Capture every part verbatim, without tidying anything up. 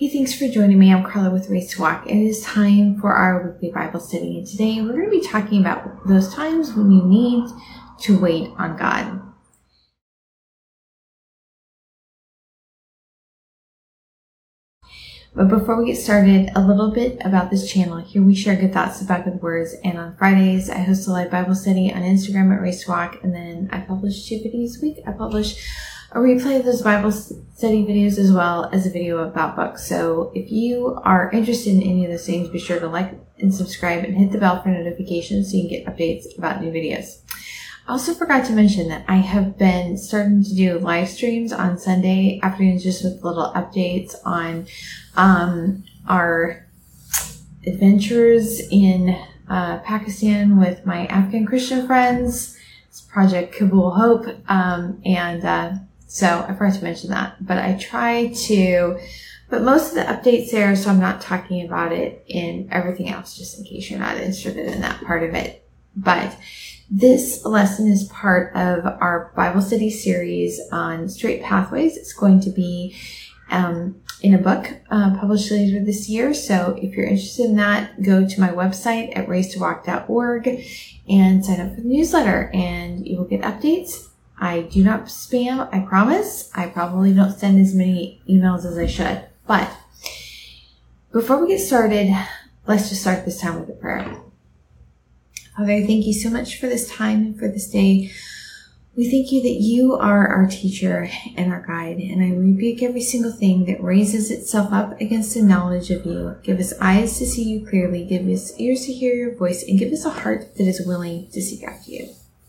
Hey, thanks for joining me. I'm Carla with Race to Walk. It is time for our weekly Bible study. And today we're going to be talking about those times when you need to wait on God. But before we get started, a little bit about this channel. Here we share good thoughts about good words. And on Fridays, I host a live Bible study on Instagram at Race to Walk. And then I publish two videos a week. I publish a replay of those Bible study videos as well as a video about books. So if you are interested in any of those things, be sure to like and subscribe and hit the bell for notifications so you can get updates about new videos. I also forgot to mention that I have been starting to do live streams on Sunday afternoons just with little updates on um, our adventures in uh, Pakistan with my Afghan Christian friends. It's Project Kabul Hope. Um, and uh, so I forgot to mention that. But I try to put most of the updates there so I'm not talking about it in everything else, just in case you're not interested in that part of it. But this lesson is part of our Bible study series on Straight Pathways. It's going to be um, in a book uh, published later this year. So if you're interested in that, go to my website at race to walk dot org and sign up for the newsletter and you will get updates. I do not spam, I promise. I probably don't send as many emails as I should. But before we get started, let's just start this time with a prayer. Father, thank you so much for this time and for this day. We thank you that you are our teacher and our guide, and I rebuke every single thing that raises itself up against the knowledge of you. Give us eyes to see you clearly, give us ears to hear your voice, and give us a heart that is willing to seek after you.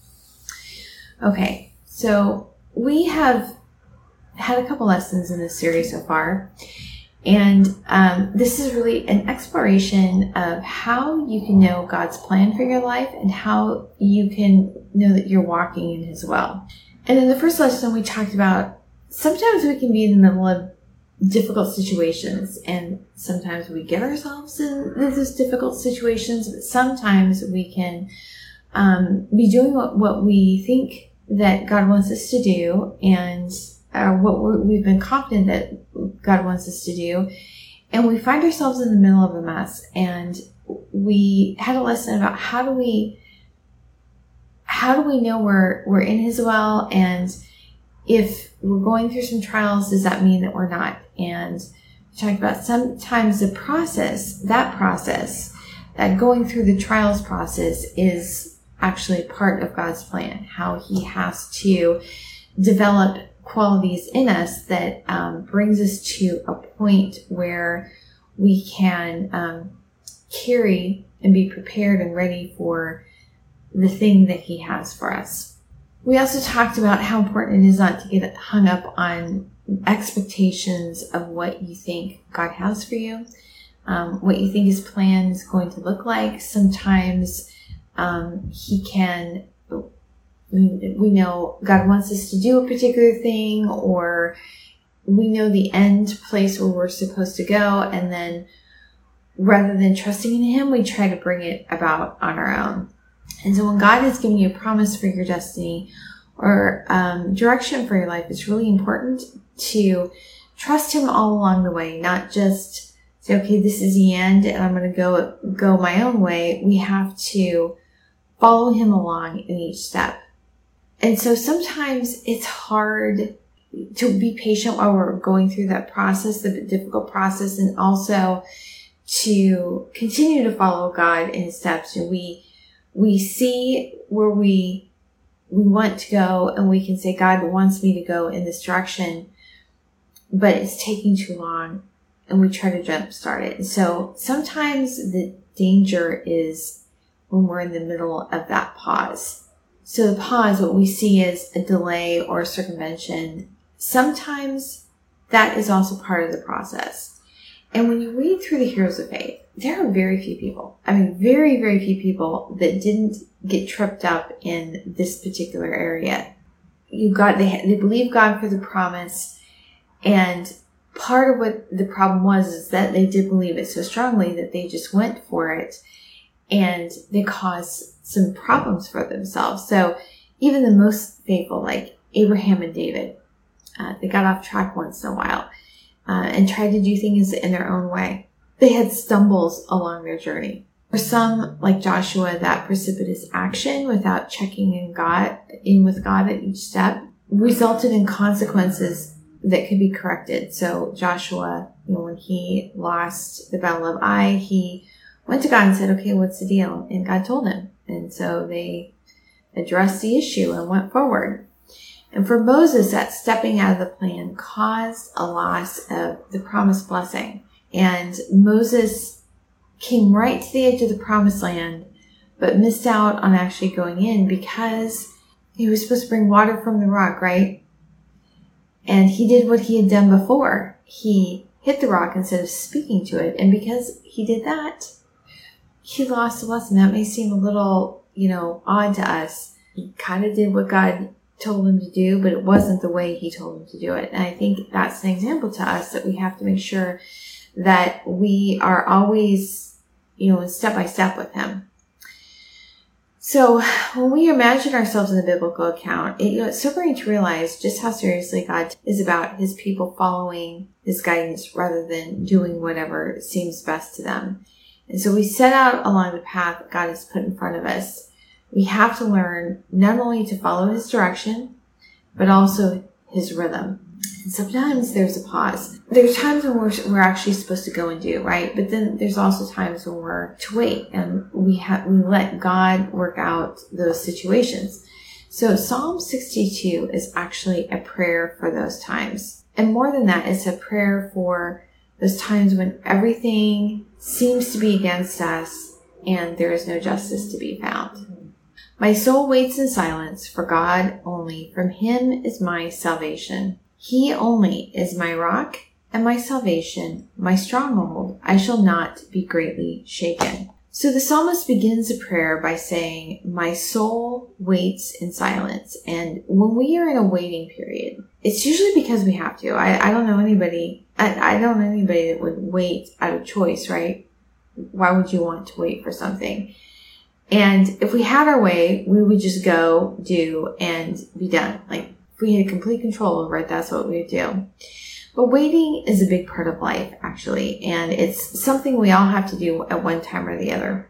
Okay, so we have had a couple lessons in this series so far. And um, this is really an exploration of how you can know God's plan for your life and how you can know that you're walking in His will. And in the first lesson, we talked about sometimes we can be in the middle of difficult situations, and sometimes we get ourselves in those difficult situations, but sometimes we can um, be doing what, what we think that God wants us to do, and Uh, what we're, we've been confident that God wants us to do, and we find ourselves in the middle of a mess. And we had a lesson about how do we, how do we know we're we're in His will, and if we're going through some trials, does that mean that we're not? And we talked about sometimes the process, that process, that going through the trials process is actually part of God's plan. How He has to develop qualities in us that um, brings us to a point where we can um, carry and be prepared and ready for the thing that He has for us. We also talked about how important it is not to get hung up on expectations of what you think God has for you, um, what you think His plan is going to look like. Sometimes um, He can We know God wants us to do a particular thing, or we know the end place where we're supposed to go, and then rather than trusting in Him, we try to bring it about on our own. And so when God has given you a promise for your destiny or um, direction for your life, it's really important to trust Him all along the way, not just say, okay, this is the end and I'm going to go go my own way. We have to follow Him along in each step. And so sometimes it's hard to be patient while we're going through that process, the difficult process, and also to continue to follow God in His steps. And we, we see where we, we want to go, and we can say, God wants me to go in this direction, but it's taking too long, and we try to jumpstart it. And so sometimes the danger is when we're in the middle of that pause. So the pause, what we see is a delay or a circumvention. Sometimes that is also part of the process. And when you read through the heroes of faith, there are very few people, I mean, very, very few people that didn't get tripped up in this particular area. You got, they, they believe God for the promise. And part of what the problem was is that they did believe it so strongly that they just went for it. And they caused some problems for themselves. So even the most faithful, like Abraham and David, uh, they got off track once in a while. uh, and tried to do things in their own way. They had stumbles along their journey. For some, like Joshua, that precipitous action without checking in God, in with God at each step resulted in consequences that could be corrected. So Joshua, you know, when he lost the Battle of Ai, he went to God and said, okay, what's the deal? And God told him. And so they addressed the issue and went forward. And for Moses, that stepping out of the plan caused a loss of the promised blessing. And Moses came right to the edge of the promised land, but missed out on actually going in because he was supposed to bring water from the rock, right? And he did what he had done before. He hit the rock instead of speaking to it. And because he did that, he lost the lesson. That may seem a little, you know, odd to us. He kind of did what God told him to do, but it wasn't the way he told him to do it. And I think that's an example to us that we have to make sure that we are always, you know, step by step with him. So when we imagine ourselves in the biblical account, it, you know, it's sobering to realize just how seriously God is about his people following his guidance rather than doing whatever seems best to them. And so we set out along the path that God has put in front of us. We have to learn not only to follow his direction, but also his rhythm. And sometimes there's a pause. There's times when we're, we're actually supposed to go and do, right? But then there's also times when we're to wait and we have, we let God work out those situations. So Psalm sixty-two is actually a prayer for those times. And more than that, it's a prayer for those times when everything seems to be against us and there is no justice to be found. My soul waits in silence for God only. From him is my salvation. He only is my rock and my salvation, my stronghold. I shall not be greatly shaken. So the psalmist begins the prayer by saying, my soul waits in silence. And when we are in a waiting period, it's usually because we have to. I, I don't know anybody, I, I don't know anybody that would wait out of choice, right? Why would you want to wait for something? And if we had our way, we would just go, do, and be done. Like, if we had complete control over it, that's what we would do. But waiting is a big part of life, actually. And it's something we all have to do at one time or the other.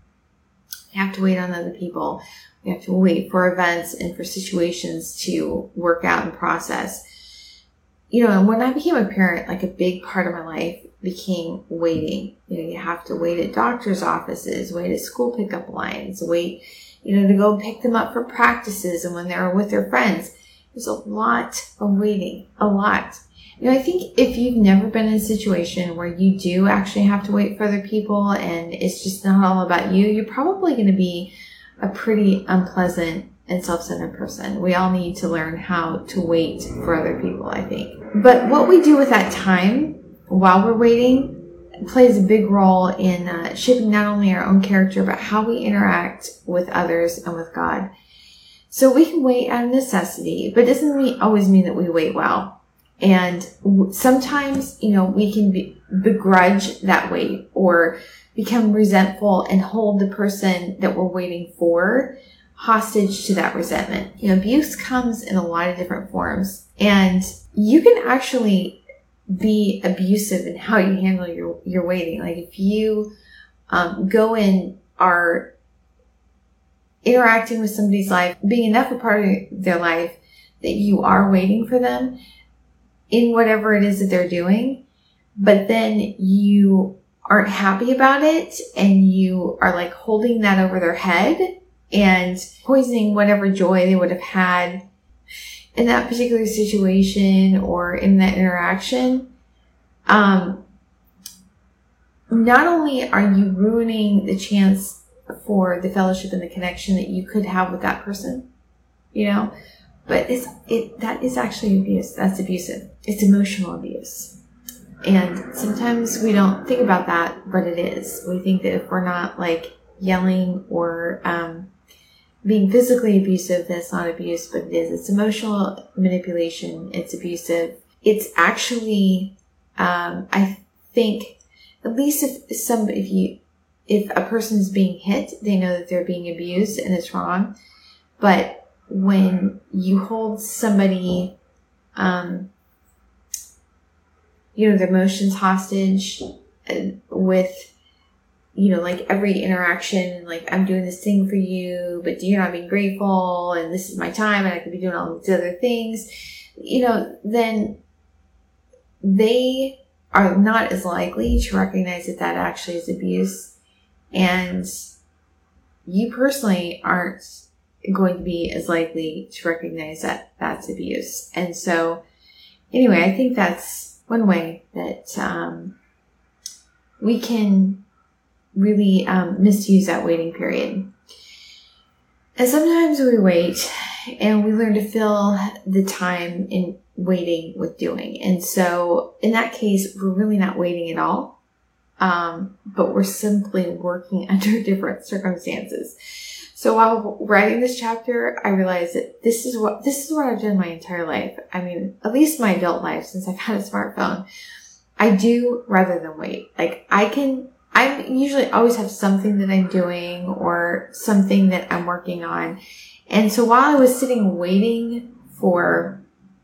We have to wait on other people. We have to wait for events and for situations to work out and process. You know, and when I became a parent, like a big part of my life became waiting. You know, you have to wait at doctor's offices, wait at school pickup lines, wait, you know, to go pick them up for practices and when they're with their friends. There's a lot of waiting, a lot. You know, I think if you've never been in a situation where you do actually have to wait for other people and it's just not all about you, you're probably going to be a pretty unpleasant and self-centered person. We all need to learn how to wait for other people, I think. But what we do with that time while we're waiting plays a big role in uh, shaping not only our own character, but how we interact with others and with God. So we can wait out of necessity, but it doesn't mean, always mean that we wait well. And w- sometimes, you know, we can be, begrudge that wait or become resentful and hold the person that we're waiting for hostage to that resentment. You know, abuse comes in a lot of different forms, and you can actually be abusive in how you handle your, your waiting. Like if you um, go and are interacting with somebody's life, being enough a part of their life that you are waiting for them in whatever it is that they're doing, but then you aren't happy about it and you are like holding that over their head and poisoning whatever joy they would have had in that particular situation or in that interaction. Um, not only are you ruining the chance for the fellowship and the connection that you could have with that person, you know, but it's, it, that is actually abuse. That's abusive. It's emotional abuse. And sometimes we don't think about that, but it is. We think that if we're not like yelling or, um, being physically abusive, that's not abuse, but it is. It's emotional manipulation. It's abusive. It's actually, um, I think, at least if some, if you, if a person is being hit, they know that they're being abused and it's wrong. But when you hold somebody, um, you know, their emotions hostage with, you know, like every interaction, like I'm doing this thing for you, but you're not being grateful, and this is my time and I could be doing all these other things, you know, then they are not as likely to recognize that that actually is abuse. And you personally aren't going to be as likely to recognize that that's abuse. And so anyway, I think that's one way that um, we can really um, misuse that waiting period. And sometimes we wait and we learn to fill the time in waiting with doing. And so in that case, we're really not waiting at all, um, but we're simply working under different circumstances. So while writing this chapter, I realized that this is what, this is what I've done my entire life. I mean, at least my adult life, since I've had a smartphone. I do rather than wait. Like I can, I usually always have something that I'm doing or something that I'm working on. And so while I was sitting waiting for,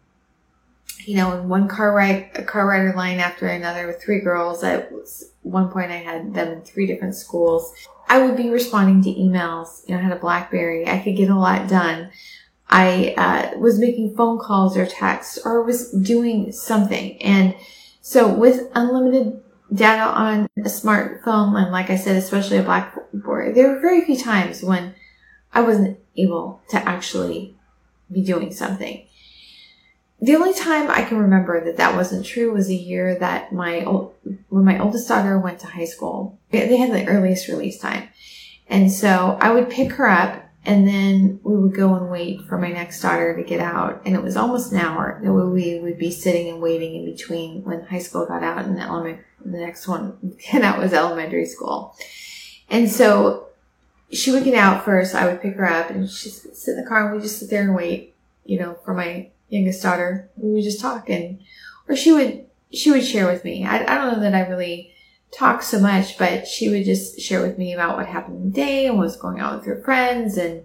you know, in one car ride, a car rider line after another with three girls, at one point I had them in three different schools. I would be responding to emails. You know, I had a BlackBerry. I could get a lot done. I uh, was making phone calls or texts or was doing something. And so with unlimited data on a smartphone, and like I said, especially a BlackBerry, there were very few times when I wasn't able to actually be doing something. The only time I can remember that that wasn't true was a year that my old, when my oldest daughter went to high school. They had the earliest release time. And so I would pick her up and then we would go and wait for my next daughter to get out. And it was almost an hour that we would be sitting and waiting in between when high school got out and the, element, the next one, and that was elementary school. And so she would get out first. I would pick her up and she'd sit in the car and we'd just sit there and wait, you know, for my youngest daughter. We would just talk, and or she would she would share with me. I, I don't know that I really talked so much, but she would just share with me about what happened in the day and what was going on with her friends and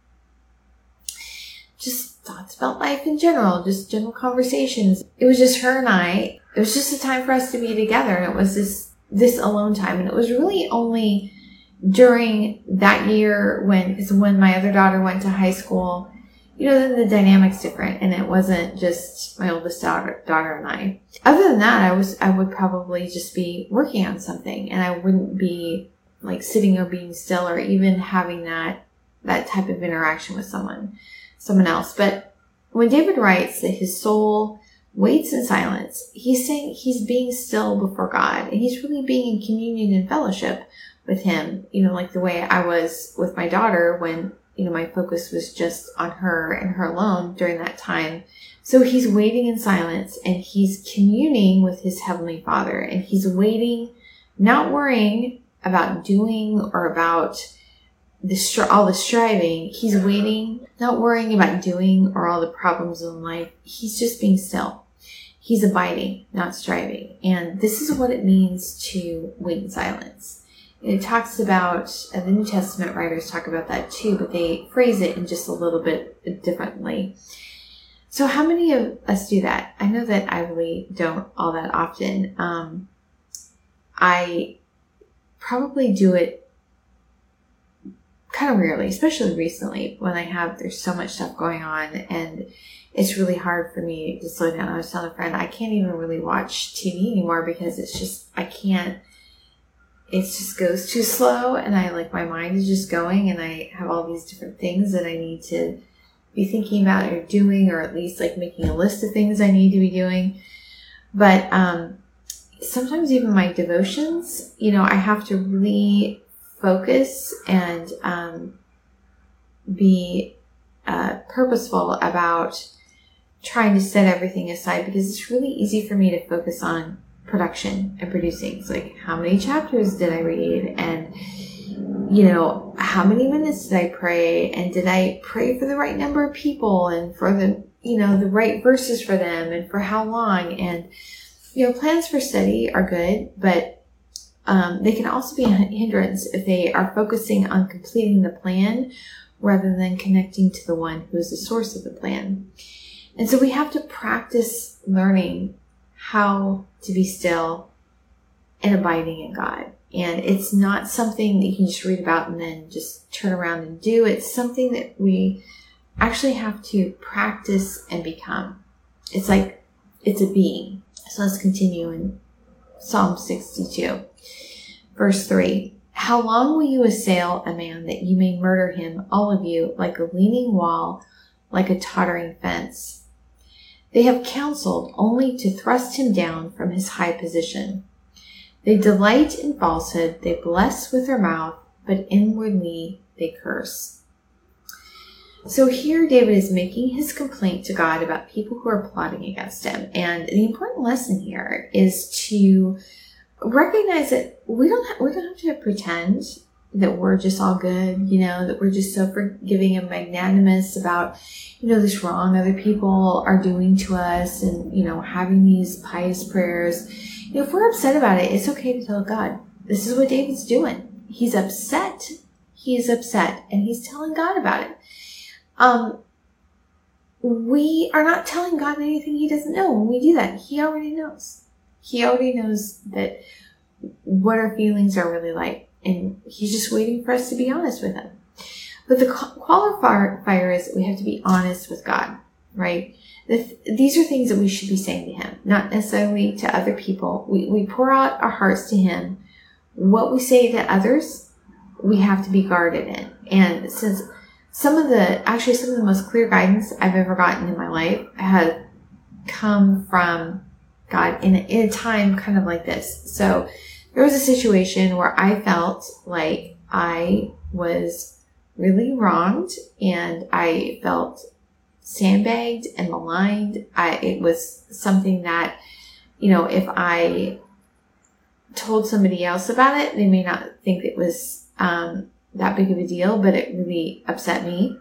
just thoughts about life in general, just general conversations. It was just her and I. It was just a time for us to be together, and it was this this alone time. And it was really only during that year when is when my other daughter went to high school. You know, then the dynamic's different, and it wasn't just my oldest daughter, daughter and I. Other than that, I was, I would probably just be working on something, and I wouldn't be like sitting or being still or even having that, that type of interaction with someone, someone else. But when David writes that his soul waits in silence, he's saying he's being still before God, and he's really being in communion and fellowship with him, you know, like the way I was with my daughter when, you know, my focus was just on her and her alone during that time. So he's waiting in silence and he's communing with his Heavenly Father, and he's waiting, not worrying about doing or about the str- all the striving. He's waiting, not worrying about doing or all the problems in life. He's just being still. He's abiding, not striving. And this is what it means to wait in silence. It talks about, uh, the New Testament writers talk about that too, but they phrase it in just a little bit differently. So how many of us do that? I know that I really don't all that often. Um, I probably do it kind of rarely, especially recently when I have, there's so much stuff going on and it's really hard for me to slow down. I was telling a friend, I can't even really watch T V anymore because it's just, I can't, it just goes too slow, and I like, my mind is just going, and I have all these different things that I need to be thinking about or doing, or at least like making a list of things I need to be doing. But um, sometimes even my devotions, you know, I have to really focus and um, be uh, purposeful about trying to set everything aside, because it's really easy for me to focus on production and producing. It's like, how many chapters did I read? And, you know, how many minutes did I pray? And did I pray for the right number of people and for the, you know, the right verses for them and for how long? And, you know, plans for study are good, but um, they can also be a hindrance if they are focusing on completing the plan rather than connecting to the one who is the source of the plan. And so we have to practice learning how to be still and abiding in God. And it's not something that you can just read about and then just turn around and do. It's something that we actually have to practice and become. It's like, it's a being. So let's continue in Psalm sixty-two, verse three. How long will you assail a man that you may murder him, all of you, like a leaning wall, like a tottering fence? They have counseled only to thrust him down from his high position. They delight in falsehood, they bless with their mouth, but inwardly they curse. So here David is making his complaint to God about people who are plotting against him. And the important lesson here is to recognize that we don't have, we don't have to pretend that we're just all good, you know, that we're just so forgiving and magnanimous about, you know, this wrong other people are doing to us and, you know, having these pious prayers. You know, if we're upset about it, it's okay to tell God. This is what David's doing. He's upset. He is upset and he's telling God about it. Um, we are not telling God anything he doesn't know. When we do that, he already knows. He already knows that what our feelings are really like. And he's just waiting for us to be honest with him. But the qualifier is that we have to be honest with God, right? These are things that we should be saying to him, not necessarily to other people. We, we pour out our hearts to him. What we say to others, we have to be guarded in. And since some of the, actually some of the most clear guidance I've ever gotten in my life has come from God in a, in a time kind of like this. So there was a situation where I felt like I was really wronged and I felt sandbagged and maligned. I, it was something that, you know, if I told somebody else about it, they may not think it was um, that big of a deal, but it really upset me.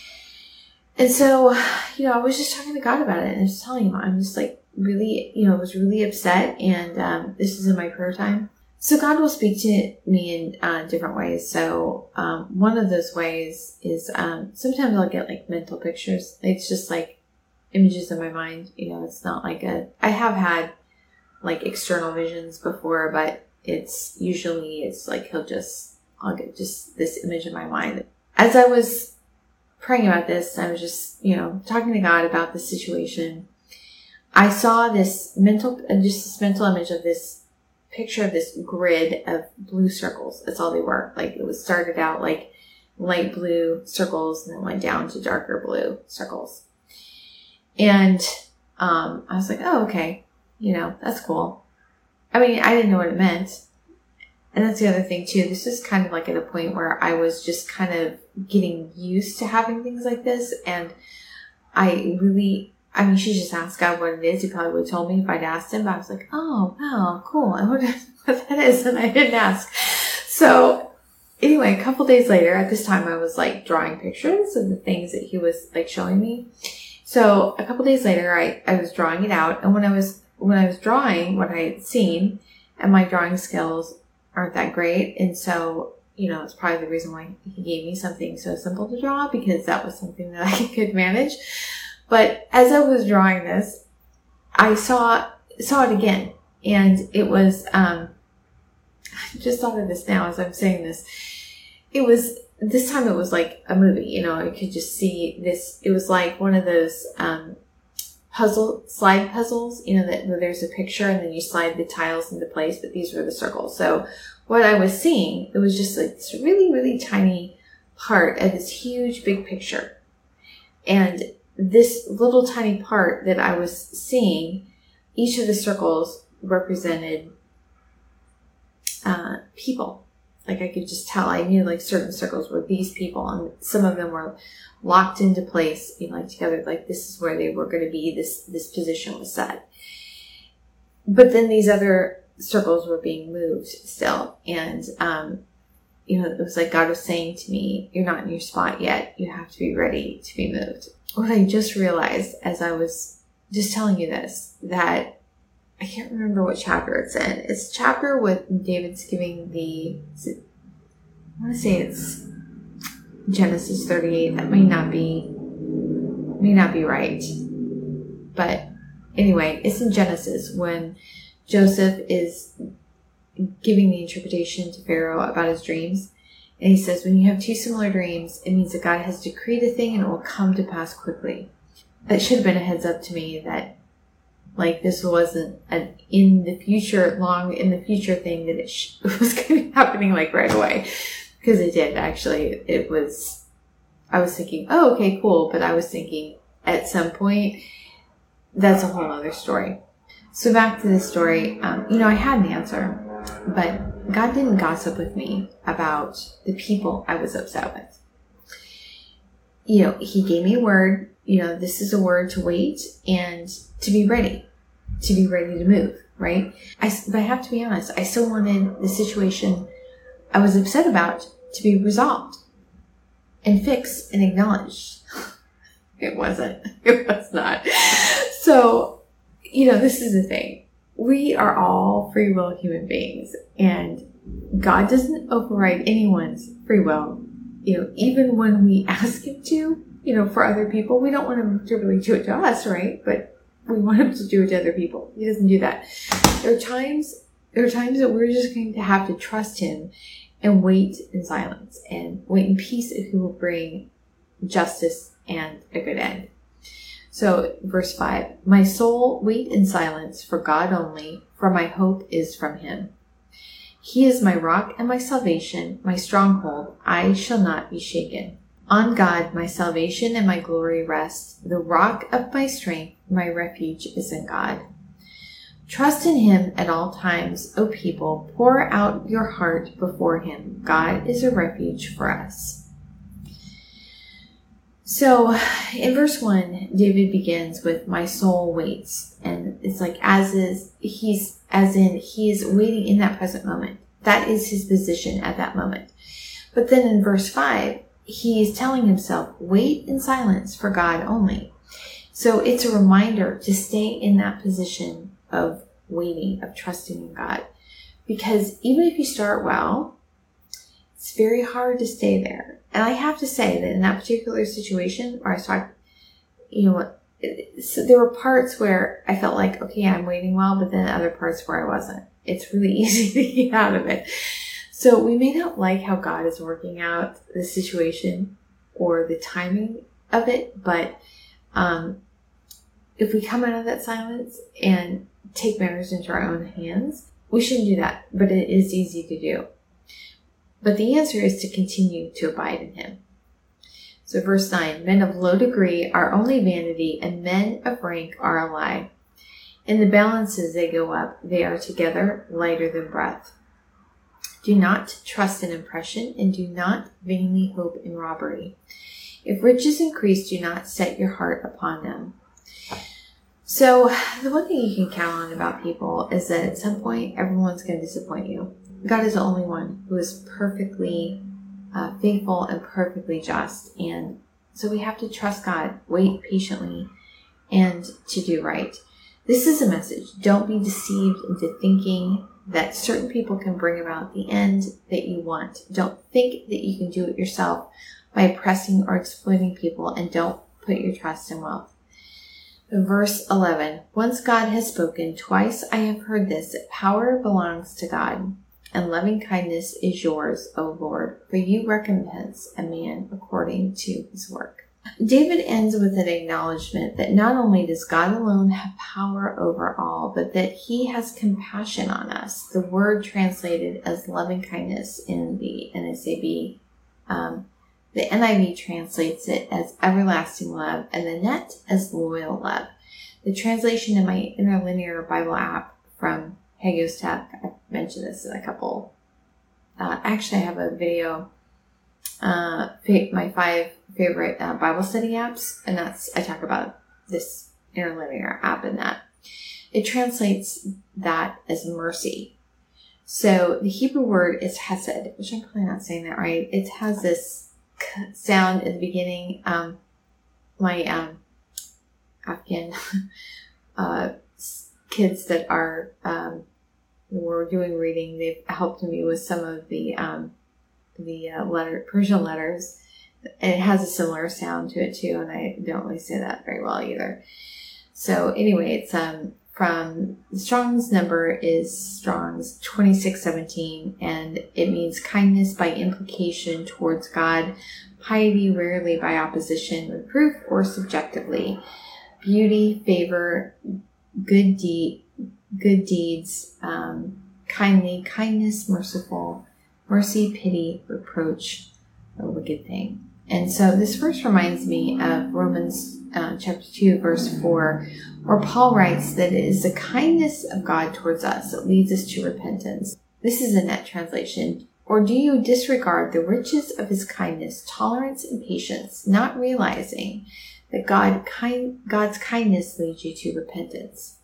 And so, you know, I was just talking to God about it and I was telling him, I'm just like really, you know, I was really upset and um, this is in my prayer time. So God will speak to me in uh, different ways. So um, one of those ways is um, sometimes I'll get like mental pictures. It's just like images in my mind. You know, it's not like a, I have had like external visions before, but it's usually, it's like he'll just, I'll get just this image in my mind. As I was praying about this, I was just, you know, talking to God about the situation. I saw this mental, just this mental image of this picture of this grid of blue circles. That's all they were. Like it was started out like light blue circles and then went down to darker blue circles. And um, I was like, oh, okay. You know, that's cool. I mean, I didn't know what it meant. And that's the other thing too. This is kind of like at a point where I was just kind of getting used to having things like this. And I really, I mean, she just asked God what it is. He probably would have told me if I'd asked him, but I was like, oh, wow, cool. I wonder what that is. And I didn't ask. So anyway, a couple days later, at this time, I was like drawing pictures of the things that he was like showing me. So a couple days later, I, I was drawing it out. And when I was, when I was drawing what I had seen, and my drawing skills aren't that great. And so, you know, it's probably the reason why he gave me something so simple to draw, because that was something that I could manage. But as I was drawing this, I saw saw it again. And it was, um, I just thought of this now as I'm saying this. It was, this time it was like a movie, you know, I could just see this. It was like one of those um, puzzle, slide puzzles, you know, that where there's a picture and then you slide the tiles into place, but these were the circles. So what I was seeing, it was just like this really, really tiny part of this huge big picture. And this little tiny part that I was seeing, each of the circles represented uh, people. Like I could just tell, I knew like certain circles were these people, and some of them were locked into place, you know, like together, like this is where they were going to be, this, this position was set. But then these other circles were being moved still. And, um, you know, it was like God was saying to me, you're not in your spot yet. You have to be ready to be moved. What I just realized as I was just telling you this, that I can't remember what chapter it's in. It's a chapter with David's giving the, it, I want to say it's Genesis thirty-eight. That may not be, may not be right. But anyway, it's in Genesis when Joseph is giving the interpretation to Pharaoh about his dreams. And he says, when you have two similar dreams, it means that God has decreed a thing and it will come to pass quickly. That should have been a heads up to me that, like, this wasn't an in the future, long in the future thing, that it, sh- it was going to be happening, like, right away. Because it did, actually. It was, I was thinking, oh, okay, cool. But I was thinking, at some point, that's a whole other story. So back to this story, um, you know, I had an answer, but God didn't gossip with me about the people I was upset with. You know, he gave me a word, you know, this is a word to wait and to be ready, to be ready to move, right? I, but I have to be honest, I still wanted the situation I was upset about to be resolved and fixed and acknowledged. It wasn't. It was not. So, you know, this is the thing. We are all free will human beings, and God doesn't override anyone's free will. You know, even when we ask him to, you know, for other people, we don't want him to really do it to us, right? But we want him to do it to other people. He doesn't do that. There are times, there are times that we're just going to have to trust him and wait in silence and wait in peace if he will bring justice and a good end. So verse five, my soul wait in silence for God only, for my hope is from him. He is my rock and my salvation, my stronghold. I shall not be shaken. On God, my salvation and my glory rest. The rock of my strength, my refuge is in God. Trust in him at all times, O people. Pour out your heart before him. God is a refuge for us. So in verse one, David begins with, my soul waits. And it's like, as is, he's, as in, he is waiting in that present moment. That is his position at that moment. But then in verse five, he's telling himself, wait in silence for God only. So it's a reminder to stay in that position of waiting, of trusting in God. Because even if you start well, it's very hard to stay there. And I have to say that in that particular situation where I started, you know, so there were parts where I felt like, okay, I'm waiting well, but then other parts where I wasn't. It's really easy to get out of it. So we may not like how God is working out the situation or the timing of it, but um, if we come out of that silence and take matters into our own hands, we shouldn't do that, but it is easy to do. But the answer is to continue to abide in him. So verse nine, men of low degree are only vanity, and men of rank are a lie. In the balances they go up, they are together lighter than breath. Do not trust in impression, and do not vainly hope in robbery. If riches increase, do not set your heart upon them. So the one thing you can count on about people is that at some point, everyone's going to disappoint you. God is the only one who is perfectly uh, faithful and perfectly just. And so we have to trust God, wait patiently, and to do right. This is a message. Don't be deceived into thinking that certain people can bring about the end that you want. Don't think that you can do it yourself by oppressing or exploiting people, and don't put your trust in wealth. Verse eleven, once God has spoken, twice I have heard this, that power belongs to God, and loving kindness is yours, O Lord, for you recompense a man according to his work. David ends with an acknowledgement that not only does God alone have power over all, but that he has compassion on us. The word translated as loving kindness in the N S A B, um, the N I V translates it as everlasting love, and the Net as loyal love. The translation in my interlinear Bible app from Hagios Tech, I've mentioned this in a couple. Uh, actually, I have a video, uh, my five favorite uh, Bible study apps, and that's, I talk about this interlinear app in that. It translates that as mercy. So the Hebrew word is hesed, which I'm probably not saying that right. It has this sound at the beginning. Um, my um, Afghan uh, kids that are um, were doing reading, they've helped me with some of the um, the uh, letter Persian letters. And it has a similar sound to it too, and I don't really say that very well either. So anyway, it's um from Strong's number is Strong's twenty-six seventeen, and it means kindness by implication towards God, piety rarely by opposition, reproof or subjectively, beauty, favor, good deed, good deeds, um, kindly, kindness, merciful, mercy, pity, reproach, a wicked thing. And so this verse reminds me of Romans uh, chapter two, verse four, where Paul writes that it is the kindness of God towards us that leads us to repentance. This is a net translation. Or do you disregard the riches of his kindness, tolerance, and patience, not realizing that God kind, God's kindness leads you to repentance?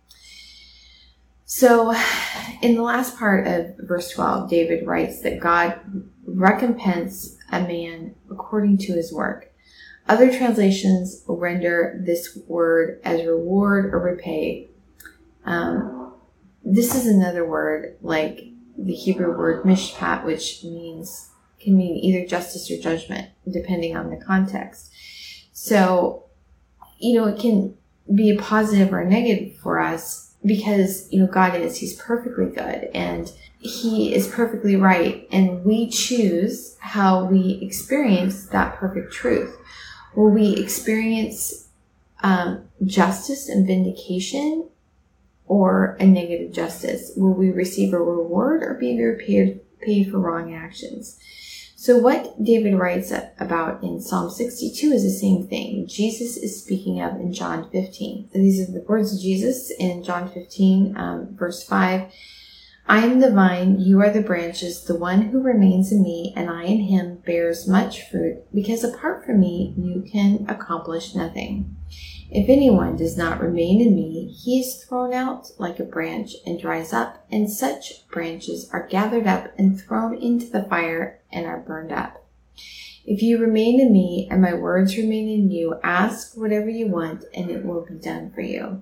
So in the last part of verse twelve, David writes that God recompense a man according to his work. Other translations render this word as reward or repay. Um, this is another word like the Hebrew word mishpat, which means can mean either justice or judgment, depending on the context. So, you know, it can be a positive or a negative for us because, you know, God is, he's perfectly good and he is perfectly right. And we choose how we experience that perfect truth. Will we experience um, justice and vindication or a negative justice? Will we receive a reward or be repaid, paid for wrong actions? So what David writes about in Psalm sixty-two is the same thing. Jesus is speaking of in John fifteen. So these are the words of Jesus in John fifteen, um, verse five. I am the vine, you are the branches. The one who remains in me and I in him bears much fruit, because apart from me you can accomplish nothing. If anyone does not remain in me, he is thrown out like a branch and dries up, and such branches are gathered up and thrown into the fire and are burned up. If you remain in me and my words remain in you, ask whatever you want and it will be done for you.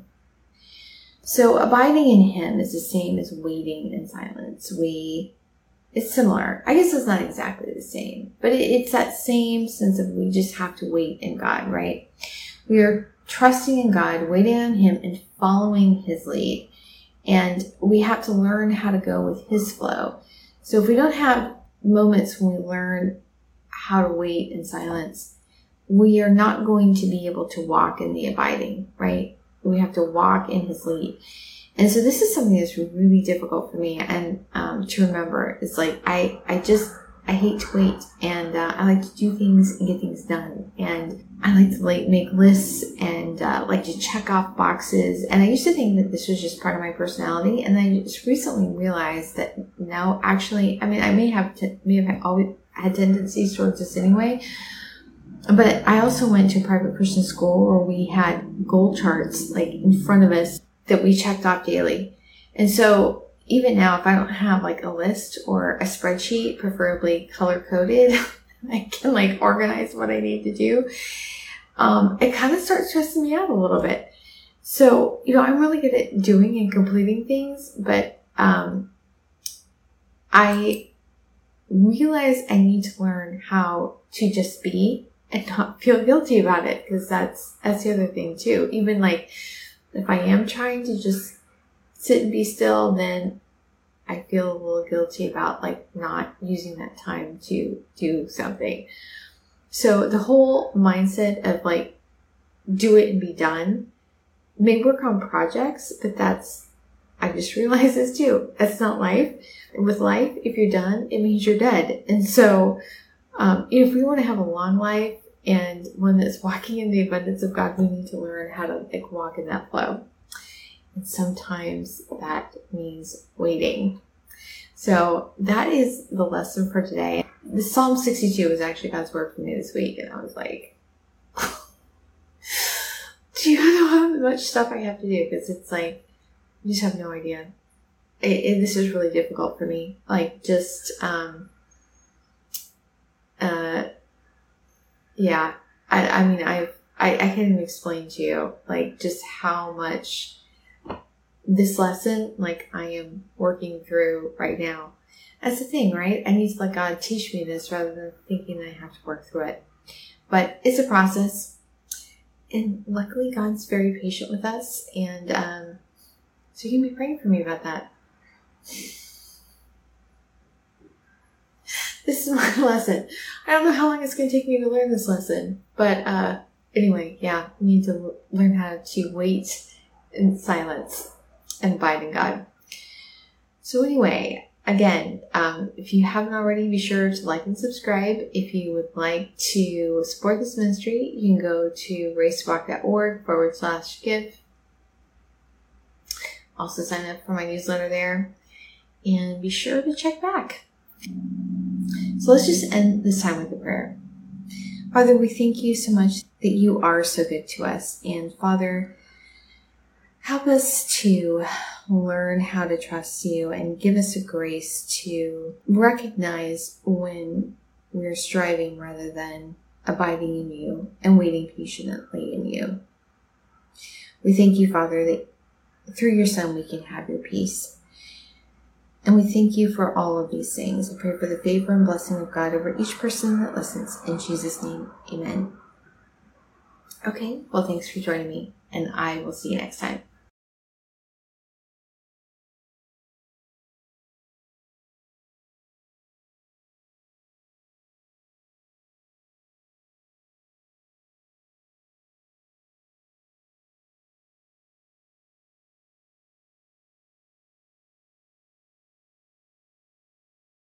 So abiding in him is the same as waiting in silence. We, it's similar. I guess it's not exactly the same, but it, it's that same sense of we just have to wait in God, right? We are trusting in God, waiting on him and following his lead. And we have to learn how to go with his flow. So if we don't have moments when we learn how to wait in silence, we are not going to be able to walk in the abiding, right? We have to walk in his lead. And so this is something that's really difficult for me and um, to remember. It's like, I, I just, I hate to wait, and uh, I like to do things and get things done. And I like to like make lists and uh, like to check off boxes. And I used to think that this was just part of my personality. And I just recently realized that no, actually, I mean, I may have, t- may have always had tendencies towards this anyway. But I also went to a private Christian school where we had goal charts like in front of us that we checked off daily. And so even now, if I don't have like a list or a spreadsheet, preferably color coded, I can like organize what I need to do. Um, it kind of starts stressing me out a little bit. So, you know, I'm really good at doing and completing things, but, um, I realize I need to learn how to just be and not feel guilty about it, because that's, that's the other thing too. Even like if I am trying to just sit and be still, then I feel a little guilty about like not using that time to do something. So the whole mindset of like do it and be done may work on projects, but that's, I just realized this too. That's not life. With life, if you're done, it means you're dead. And so Um, if we want to have a long life and one that's walking in the abundance of God, we need to learn how to like walk in that flow. And sometimes that means waiting. So that is the lesson for today. The Psalm sixty-two was actually God's word for me this week. And I was like, do you know how much stuff I have to do? Because it's like, you just have no idea. It, it, this is really difficult for me. Like just, um, Uh, yeah, I, I mean, I've, I, I can't even explain to you, like, just how much this lesson, like, I am working through right now. That's the thing, right? I need to let God teach me this rather than thinking I have to work through it. But it's a process. And luckily, God's very patient with us, and um, so you can be praying for me about that. This is my lesson. I don't know how long it's going to take me to learn this lesson, but uh, anyway, yeah, we need to learn how to wait in silence and abide in God. So anyway, again, um, if you haven't already, be sure to like and subscribe. If you would like to support this ministry, you can go to gracewalk.org forward slash give. Also sign up for my newsletter there, and be sure to check back. So let's just end this time with a prayer. Father, we thank you so much that you are so good to us. And Father, help us to learn how to trust you and give us a grace to recognize when we're striving rather than abiding in you and waiting patiently in you. We thank you, Father, that through your Son we can have your peace. And we thank you for all of these things. I pray for the favor and blessing of God over each person that listens. In Jesus' name, amen. Okay, well, thanks for joining me, and I will see you next time.